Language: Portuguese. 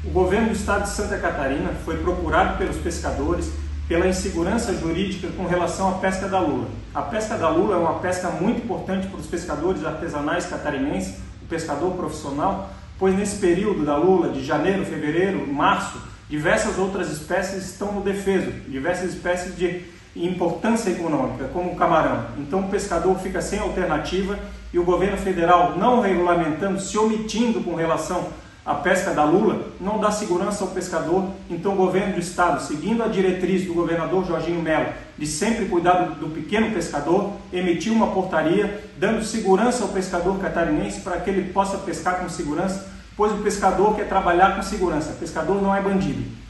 O governo do estado de Santa Catarina foi procurado pelos pescadores pela insegurança jurídica com relação à pesca da lula. A pesca da lula é uma pesca muito importante para os pescadores artesanais catarinenses, o pescador profissional, pois nesse período da lula, de janeiro, fevereiro, março, diversas outras espécies estão no defeso, diversas espécies de importância econômica, como o camarão. Então o pescador fica sem alternativa e o governo federal, não regulamentando, se omitindo com relação à pesca da lula, não dá segurança ao pescador. Então o governo do estado, seguindo a diretriz do governador Jorginho Melo de sempre cuidar do pequeno pescador, emitiu uma portaria dando segurança ao pescador catarinense para que ele possa pescar com segurança, pois o pescador quer trabalhar com segurança, o pescador não é bandido.